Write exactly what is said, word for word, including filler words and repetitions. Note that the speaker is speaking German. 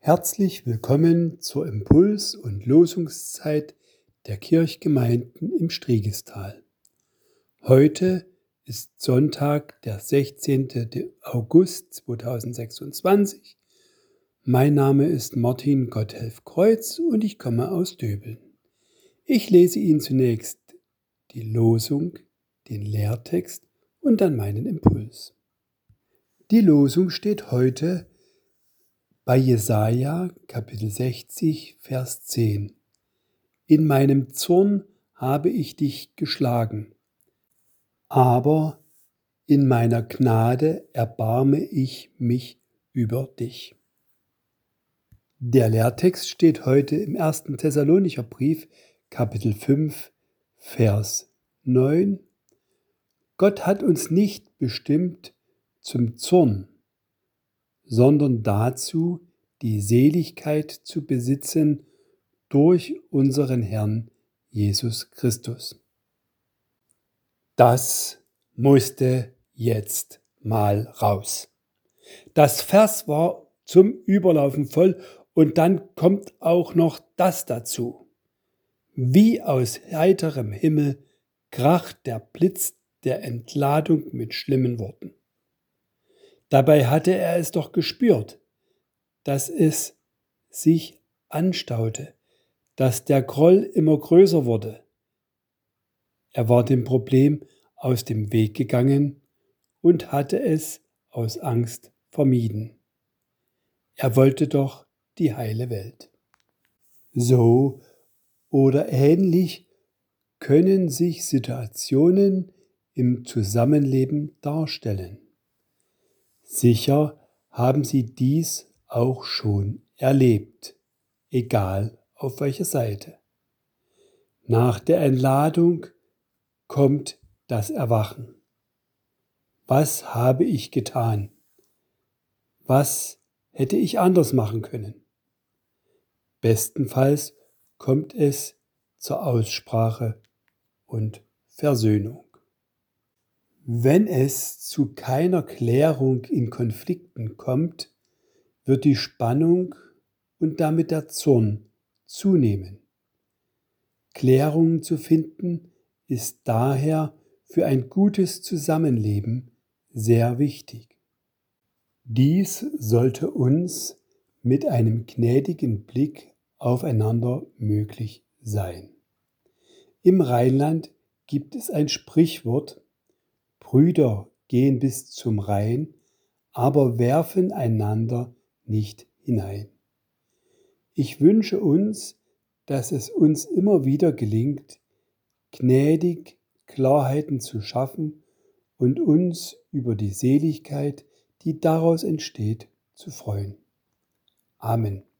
Herzlich willkommen zur Impuls- und Losungszeit der Kirchgemeinden im Striegelstal. Heute ist Sonntag, der sechzehnten August zweitausendsechsundzwanzig. Mein Name ist Martin Gotthelf-Kreuz und ich komme aus Döbeln. Ich lese Ihnen zunächst die Losung, den Lehrtext und dann meinen Impuls. Die Losung steht heute bei Jesaja, Kapitel sechzig, Vers zehn. In meinem Zorn habe ich dich geschlagen, aber in meiner Gnade erbarme ich mich über dich. Der Lehrtext steht heute im ersten Thessalonicher Brief, Kapitel fünf, Vers neun. Gott hat uns nicht bestimmt zum Zorn, sondern dazu, die Seligkeit zu besitzen durch unseren Herrn Jesus Christus. Das musste jetzt mal raus. Das Vers war zum Überlaufen voll und dann kommt auch noch das dazu. Wie aus heiterem Himmel kracht der Blitz der Entladung mit schlimmen Worten. Dabei hatte er es doch gespürt, dass es sich anstaute, dass der Groll immer größer wurde. Er war dem Problem aus dem Weg gegangen und hatte es aus Angst vermieden. Er wollte doch die heile Welt. So oder ähnlich können sich Situationen im Zusammenleben darstellen. Sicher haben Sie dies auch schon erlebt, egal auf welcher Seite. Nach der Entladung kommt das Erwachen. Was habe ich getan? Was hätte ich anders machen können? Bestenfalls kommt es zur Aussprache und Versöhnung. Wenn es zu keiner Klärung in Konflikten kommt, wird die Spannung und damit der Zorn zunehmen. Klärungen zu finden ist daher für ein gutes Zusammenleben sehr wichtig. Dies sollte uns mit einem gnädigen Blick aufeinander möglich sein. Im Rheinland gibt es ein Sprichwort: Brüder gehen bis zum Rhein, aber werfen einander nicht hinein. Ich wünsche uns, dass es uns immer wieder gelingt, gnädig Klarheiten zu schaffen und uns über die Seligkeit, die daraus entsteht, zu freuen. Amen.